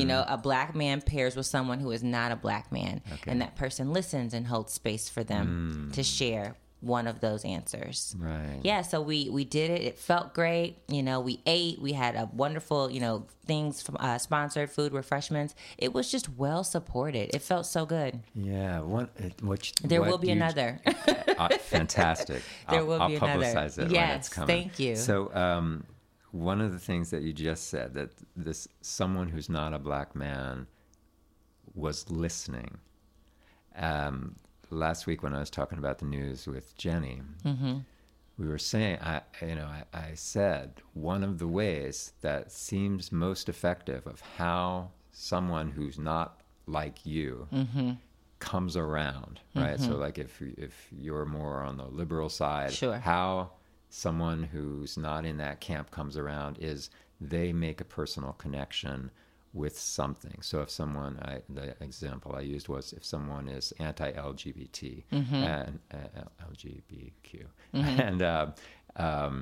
Speaker 2: A black man pairs with someone who is not a black man, and that person listens and holds space for them to share one of those answers.
Speaker 1: Right.
Speaker 2: Yeah, so we did it. It felt great. We ate. We had a wonderful, things from sponsored food, refreshments. It was just well supported. It felt so good.
Speaker 1: Yeah.
Speaker 2: There will be another.
Speaker 1: Fantastic.
Speaker 2: There will be another.
Speaker 1: I'll publicize it
Speaker 2: yes,
Speaker 1: when it's coming.
Speaker 2: Thank you.
Speaker 1: So one of the things that you just said, that someone who's not a black man was listening. Last week when I was talking about the news with Jenny, we were saying, I said one of the ways that seems most effective of how someone who's not like you comes around, right? So like if you're more on the liberal side,
Speaker 2: sure.
Speaker 1: how someone who's not in that camp comes around is they make a personal connection with something. So if someone, the example I used was if someone is anti-LGBT and LGBTQ, and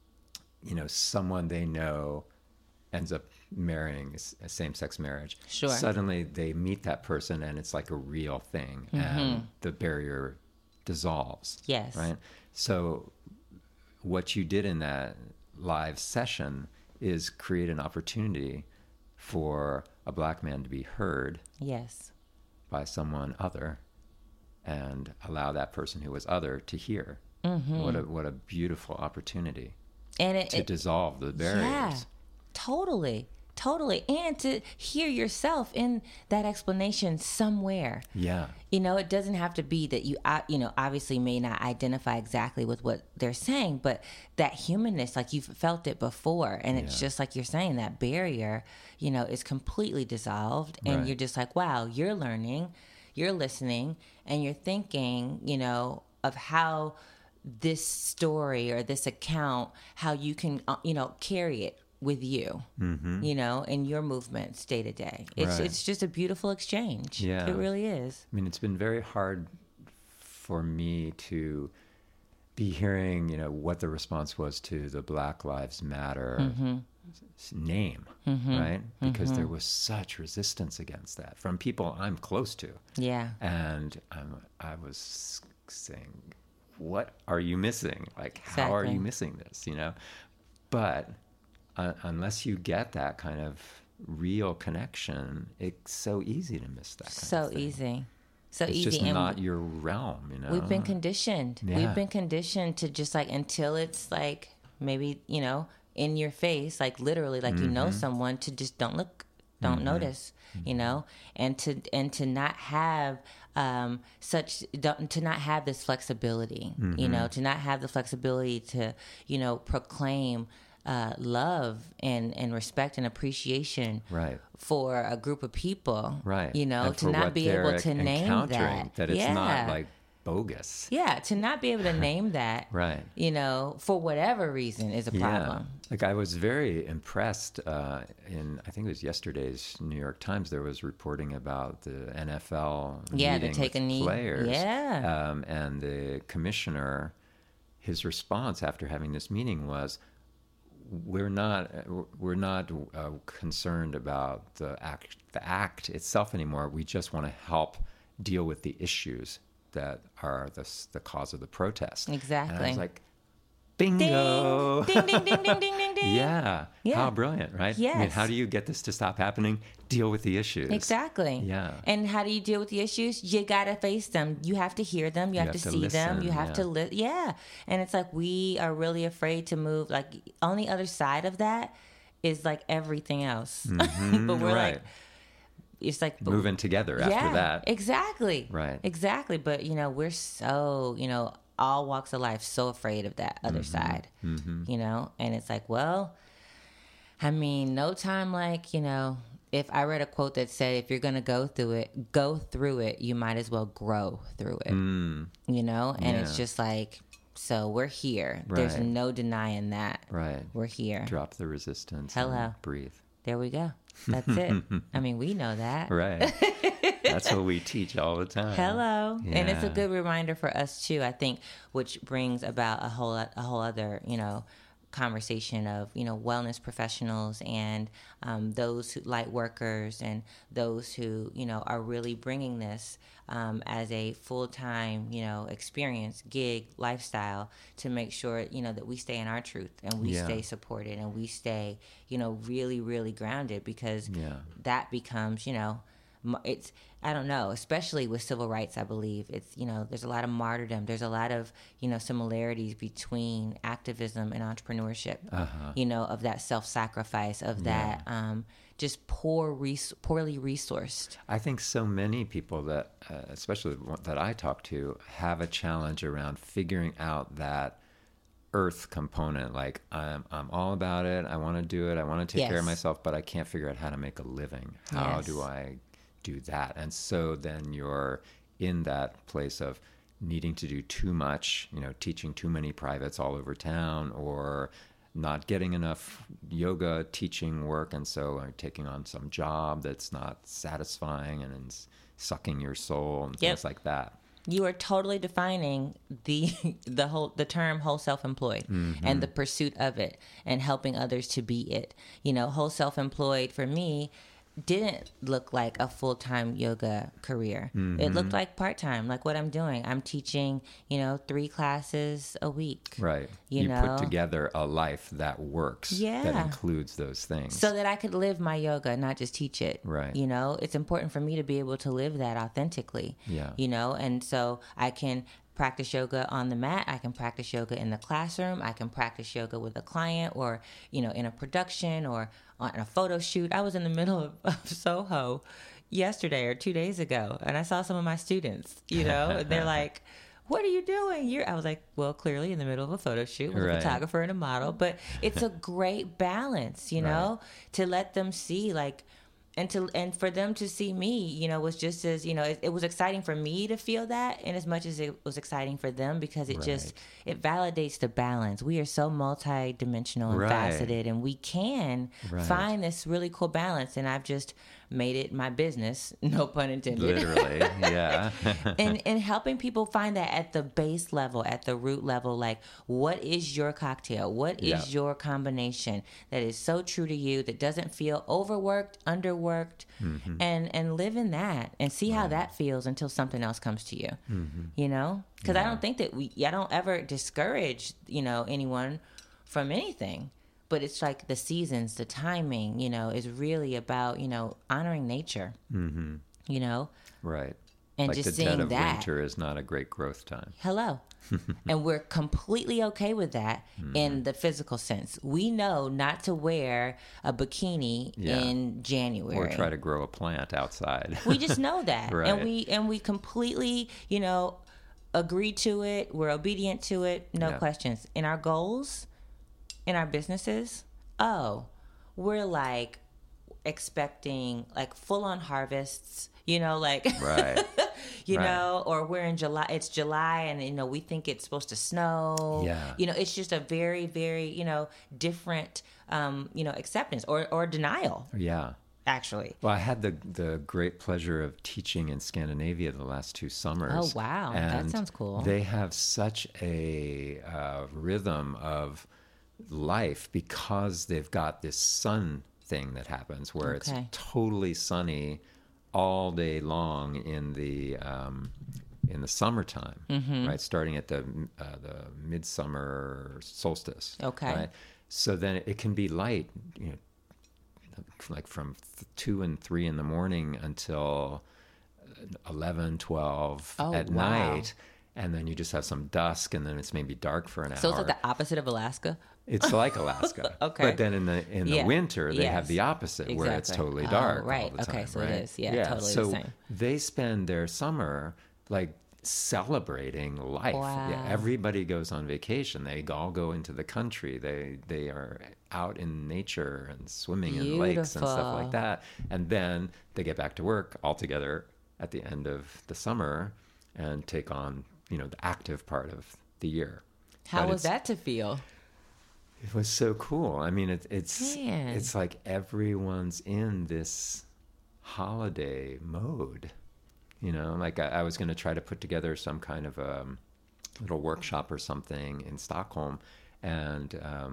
Speaker 1: someone they know ends up marrying a same-sex marriage.
Speaker 2: Sure.
Speaker 1: Suddenly they meet that person and it's like a real thing, and the barrier dissolves.
Speaker 2: Yes.
Speaker 1: Right. So what you did in that live session is create an opportunity for a Black man to be heard,
Speaker 2: yes,
Speaker 1: by someone other, and allow that person who was other to hear. What a beautiful opportunity,
Speaker 2: and
Speaker 1: to dissolve the barriers.
Speaker 2: Yeah, totally, and to hear yourself in that explanation somewhere.
Speaker 1: Yeah.
Speaker 2: It doesn't have to be that you obviously may not identify exactly with what they're saying, but that humanness, like you've felt it before, and it's just like you're saying, that barrier, is completely dissolved, and you're just like, wow, you're learning, you're listening, and you're thinking, of how this story or this account, how you can, carry it with you, in your movements day to day. It's just a beautiful exchange.
Speaker 1: Yeah.
Speaker 2: It really is.
Speaker 1: I mean, it's been very hard for me to be hearing, what the response was to the Black Lives Matter name, right? Because there was such resistance against that from people I'm close to.
Speaker 2: Yeah.
Speaker 1: And I was saying, what are you missing? Like, how are you missing this, But unless you get that kind of real connection, it's so easy to miss that kind of thing.
Speaker 2: So
Speaker 1: it's
Speaker 2: easy.
Speaker 1: Just not your realm,
Speaker 2: We've been conditioned.
Speaker 1: Yeah.
Speaker 2: We've been conditioned to just like, until it's like maybe, in your face, like literally, like someone, to just don't look, don't notice, and to not have to not have this flexibility, to not have the flexibility to, proclaim love and respect and appreciation for a group of people, to not be able to name that
Speaker 1: it's not like bogus.
Speaker 2: Yeah, to not be able to name that, for whatever reason is a problem.
Speaker 1: Like I was very impressed I think it was yesterday's New York Times, there was reporting about the NFL meeting with players.
Speaker 2: Yeah.
Speaker 1: And the commissioner, his response after having this meeting was, we're not concerned about the act itself anymore. We just want to help deal with the issues that are the cause of the protest.
Speaker 2: Exactly.
Speaker 1: And I was like, bingo!
Speaker 2: Ding, ding, ding, ding, ding, ding, ding.
Speaker 1: Yeah. How brilliant, right?
Speaker 2: Yes.
Speaker 1: I mean, how do you get this to stop happening? Deal with the issues.
Speaker 2: Exactly.
Speaker 1: Yeah.
Speaker 2: And how do you deal with the issues? You got to face them. You have to hear them. You have to see them. You have to live. Yeah. And it's like we are really afraid to move. Like on the other side of that is like everything else. But we're like, it's like
Speaker 1: moving together after that.
Speaker 2: Exactly.
Speaker 1: Right.
Speaker 2: Exactly. But, we're so, all walks of life so afraid of that other side, and it's like, well, I mean, no time like, if I read a quote that said, if you're going to go through it, you might as well grow through it, and it's just like, so we're here. Right. There's no denying that.
Speaker 1: Right.
Speaker 2: We're here.
Speaker 1: Drop the resistance.
Speaker 2: Hello.
Speaker 1: And breathe.
Speaker 2: There we go. That's it. I mean, we know that.
Speaker 1: Right. That's what we teach all the time.
Speaker 2: Hello. Yeah. And it's a good reminder for us too, I think, which brings about a whole other, conversation of, wellness professionals and those who, light workers, and those who, are really bringing this as a full-time, experience, gig, lifestyle, to make sure, that we stay in our truth and we stay supported and we stay, really, really grounded, because that becomes, it's, I don't know, especially with civil rights, I believe it's, there's a lot of martyrdom. There's a lot of, similarities between activism and entrepreneurship, of that self-sacrifice, of that just poorly resourced.
Speaker 1: I think so many people that, especially that I talk to, have a challenge around figuring out that earth component. Like, I'm all about it. I want to do it. I want to take care of myself, but I can't figure out how to make a living. How do I do that? And so then you're in that place of needing to do too much, teaching too many privates all over town, or not getting enough yoga teaching work, and so taking on some job that's not satisfying and sucking your soul and things like that.
Speaker 2: You are totally defining the term whole self-employed and the pursuit of it and helping others to be it. Whole self-employed for me didn't look like a full-time yoga career. It looked like part-time, like what I'm doing. I'm teaching, 3 classes a week.
Speaker 1: Right. You put together a life that works, that includes those things.
Speaker 2: So that I could live my yoga, not just teach it.
Speaker 1: Right.
Speaker 2: It's important for me to be able to live that authentically.
Speaker 1: Yeah.
Speaker 2: And so I can practice yoga on the mat. I can practice yoga in the classroom. I can practice yoga with a client, or, in a production, or on a photo shoot. I was in the middle of Soho yesterday or 2 days ago, and I saw some of my students, and they're like, what are you doing? I was like, well, clearly in the middle of a photo shoot with a photographer and a model, but it's a great balance, to let them see, like, and for them to see me, was just as, it was exciting for me to feel that, and as much as it was exciting for them, because it it validates the balance. We are so multi-dimensional and faceted, and we can find this really cool balance. And I've just made it my business, no pun intended.
Speaker 1: Literally, yeah.
Speaker 2: and helping people find that at the base level, at the root level, like, what is your cocktail? What is your combination that is so true to you, that doesn't feel overworked, underworked, and live in that and see how that feels until something else comes to you, Because I don't think that I don't ever discourage, anyone from anything. But it's like the seasons, the timing, is really about, honoring nature,
Speaker 1: Right.
Speaker 2: And
Speaker 1: like
Speaker 2: just
Speaker 1: the
Speaker 2: seeing
Speaker 1: dead of
Speaker 2: that.
Speaker 1: Winter is not a great growth time.
Speaker 2: Hello. And we're completely okay with that in the physical sense. We know not to wear a bikini in January.
Speaker 1: Or try to grow a plant outside.
Speaker 2: We just know that.
Speaker 1: Right.
Speaker 2: And we completely, agree to it. We're obedient to it. No questions. In our goals, in our businesses, we're like expecting like full on harvests,
Speaker 1: right.
Speaker 2: Or we're in July, it's July, and, we think it's supposed to snow.
Speaker 1: Yeah.
Speaker 2: It's just a very, very, different, acceptance or denial.
Speaker 1: Yeah.
Speaker 2: Actually.
Speaker 1: Well, I had the great pleasure of teaching in Scandinavia the last 2 summers.
Speaker 2: Oh, wow. That sounds cool.
Speaker 1: They have such a rhythm of life because they've got this sun thing that happens where it's totally sunny all day long in the summertime, right? Starting at the midsummer solstice.
Speaker 2: Okay.
Speaker 1: Right? So then it can be light, like from 2 and 3 in the morning until 11, 12 at night. And then you just have some dusk, and then it's maybe dark for an hour.
Speaker 2: So it's like the opposite of Alaska?
Speaker 1: It's like Alaska.
Speaker 2: Okay.
Speaker 1: But then in the winter, they have the opposite, where it's totally dark all the time.
Speaker 2: Okay, so
Speaker 1: right?
Speaker 2: it is. Totally
Speaker 1: so
Speaker 2: the same.
Speaker 1: they spend their summer like celebrating life.
Speaker 2: Wow.
Speaker 1: Yeah, everybody goes on vacation. They all go into the country. They are out in nature and swimming in lakes and stuff like that. And then they get back to work all together at the end of the summer and take on, the active part of the year.
Speaker 2: How was that to feel?
Speaker 1: It was so cool. I mean, it's like everyone's in this holiday mode. Like I was going to try to put together some kind of a little workshop or something in Stockholm, and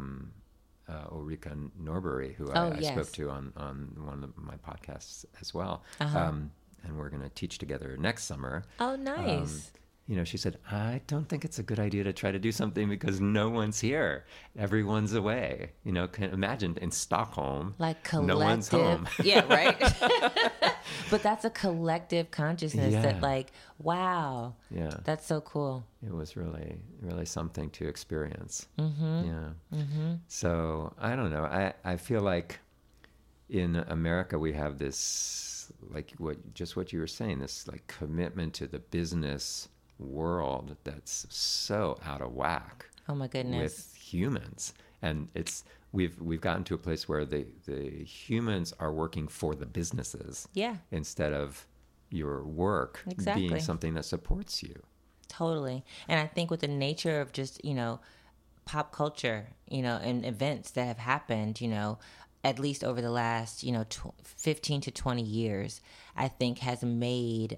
Speaker 1: Ulrika Norbury, who I spoke to on one of my podcasts as well. And we're going to teach together next summer.
Speaker 2: Oh, nice.
Speaker 1: she said, I don't think it's a good idea to try to do something because no one's here. Everyone's away. Can imagine in Stockholm,
Speaker 2: like collective,
Speaker 1: no one's home.
Speaker 2: Yeah, right. But that's a collective consciousness that like, wow.
Speaker 1: Yeah.
Speaker 2: That's so cool.
Speaker 1: It was really, really something to experience.
Speaker 2: Mm-hmm.
Speaker 1: Yeah.
Speaker 2: Mm-hmm.
Speaker 1: So I don't know. I feel like in America we have this, like what you were saying, this like commitment to the business world that's so out of whack.
Speaker 2: Oh my goodness.
Speaker 1: With humans. And we've gotten to a place where the humans are working for the businesses.
Speaker 2: Yeah.
Speaker 1: Instead of your work being something that supports you.
Speaker 2: Totally. And I think with the nature of just, pop culture, and events that have happened, at least over the last, 15 to 20 years, I think has made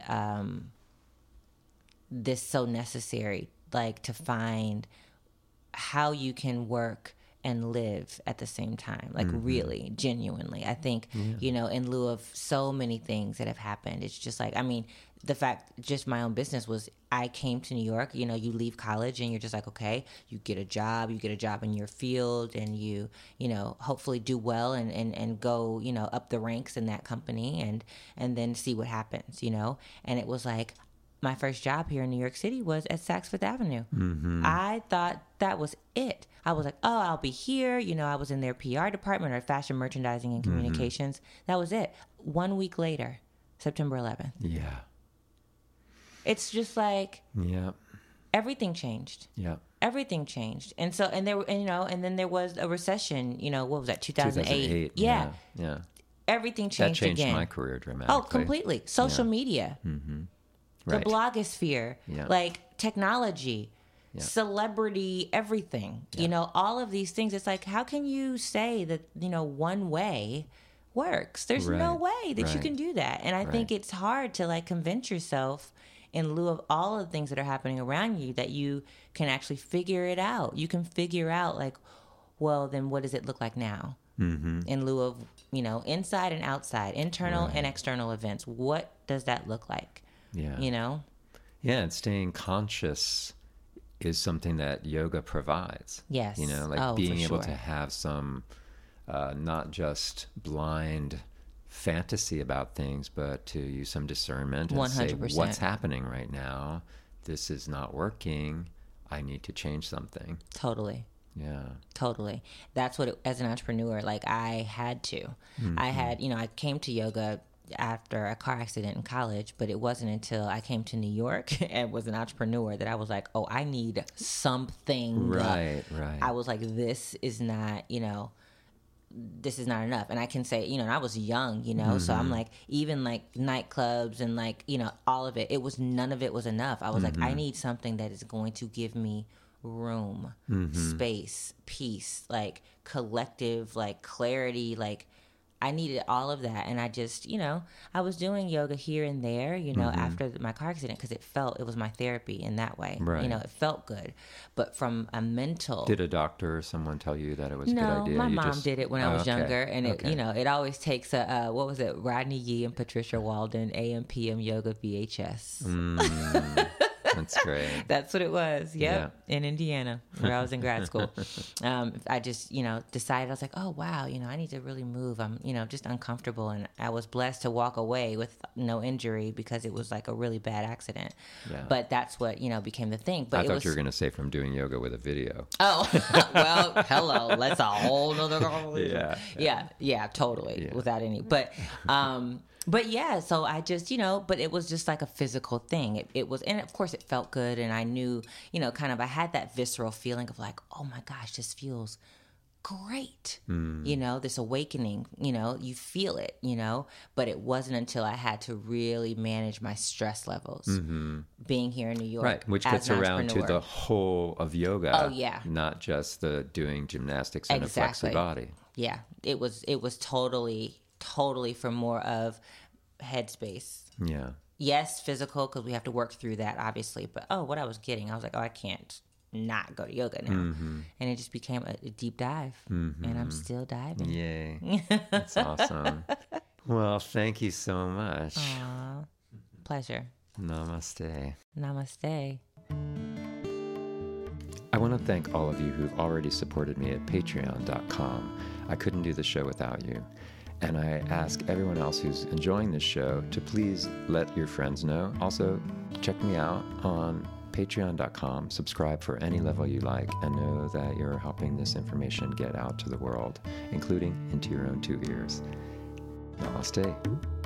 Speaker 2: this so necessary, like to find how you can work and live at the same time, like really, genuinely. I think, in lieu of so many things that have happened, it's just like, the fact, just my own business was, I came to New York, you leave college and you're just like, okay, you get a job in your field and you hopefully do well and go, up the ranks in that company and then see what happens, and it was like, my first job here in New York City was at Saks Fifth Avenue. Mm-hmm. I thought that was it. I was like, oh, I'll be here. I was in their PR department or fashion merchandising and communications. That was it. 1 week later, September 11th.
Speaker 1: Yeah.
Speaker 2: It's just like, everything changed.
Speaker 1: Yeah.
Speaker 2: Everything changed. And so, and then there was a recession, what was that? 2008. Yeah.
Speaker 1: Yeah.
Speaker 2: Everything changed again.
Speaker 1: That changed my career dramatically.
Speaker 2: Oh, completely. Social media.
Speaker 1: Mm-hmm.
Speaker 2: The blogosphere, like technology, celebrity, everything, all of these things. It's like, how can you say that, one way works? There's no way that you can do that. And I think it's hard to like convince yourself in lieu of all of the things that are happening around you that you can actually figure it out. You can figure out like, well, then what does it look like now? Mm-hmm. In lieu of, inside and outside, internal and external events. What does that look like?
Speaker 1: Yeah.
Speaker 2: Yeah,
Speaker 1: and staying conscious is something that yoga provides.
Speaker 2: Yes.
Speaker 1: Like being able to have some not just blind fantasy about things, but to use some discernment and 100%. Say, what's happening right now? This is not working. I need to change something.
Speaker 2: Totally.
Speaker 1: Yeah.
Speaker 2: Totally. That's what, as an entrepreneur, like I had to. Mm-hmm. I had, I came to yoga after a car accident in college, but it wasn't until I came to New York and was an entrepreneur that I was like, oh, I need something.
Speaker 1: Right.
Speaker 2: I was like, this is not, this is not enough. And I can say, and I was young, so I'm like, even like nightclubs and like, all of it, none of it was enough. I was like, I need something that is going to give me room, space, peace, like collective, like clarity, like I needed all of that. And I just, I was doing yoga here and there, after my car accident, because it was my therapy in that way.
Speaker 1: Right.
Speaker 2: It felt good. But from a mental...
Speaker 1: Did a doctor or someone tell you that it was a good idea?
Speaker 2: No, my mom did it when I was younger. And it, it always takes a, what was it? Rodney Yee and Patricia Walden, AM, PM Yoga VHS.
Speaker 1: That's great.
Speaker 2: That's what it was. Yep. Yeah. In Indiana, where I was in grad school. I just, decided, I was like, oh, wow, I need to really move. I'm, just uncomfortable. And I was blessed to walk away with no injury because it was like a really bad accident. Yeah. But that's what, became the thing. But
Speaker 1: I thought you were going to say from doing yoga with a video.
Speaker 2: Oh, well, hello. That's a whole nother conversation. Yeah, totally. Yeah. Without any, but yeah, so I just, but it was just like a physical thing. It was, and of course it felt good. And I knew, I had that visceral feeling of like, oh my gosh, this feels great. This awakening, you feel it, but it wasn't until I had to really manage my stress levels being here in New York.
Speaker 1: Right, which gets around to the whole of yoga.
Speaker 2: Oh, yeah.
Speaker 1: Not just the doing gymnastics and a flexi body.
Speaker 2: Yeah, it was totally for more of headspace.
Speaker 1: Yeah.
Speaker 2: Yes, physical, because we have to work through that, obviously. But, what I was getting, I was like, I can't not go to yoga now. And it just became a deep dive. And I'm still diving.
Speaker 1: Yay. That's awesome. Well, thank you so much.
Speaker 2: Aww. Pleasure.
Speaker 1: Namaste.
Speaker 2: Namaste.
Speaker 1: I want to thank all of you who've already supported me at patreon.com. I couldn't do the show without you. And I ask everyone else who's enjoying this show to please let your friends know. Also, check me out on patreon.com. Subscribe for any level you like, and know that you're helping this information get out to the world, including into your own 2 ears. Namaste.